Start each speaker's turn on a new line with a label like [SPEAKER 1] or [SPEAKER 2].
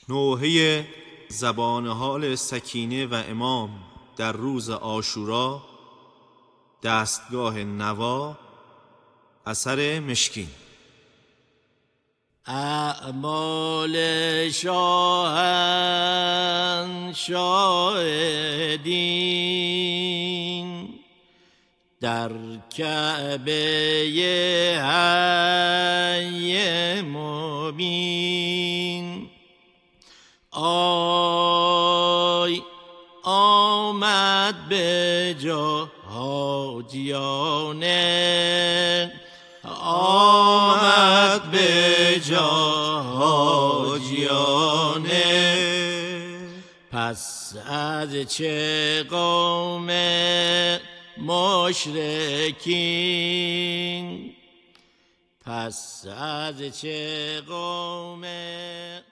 [SPEAKER 1] نوحه زبان حال سکینه و امام در روز عاشورا، دستگاه نوا، اثر مشکین.
[SPEAKER 2] اعمال شاهنشاه دین در کعبه حی مبین. آی آمد به جا حاجیانه،
[SPEAKER 1] آمد به جا حاجیانه.
[SPEAKER 2] پس از چه قوم مشرکین، پس از چه قوم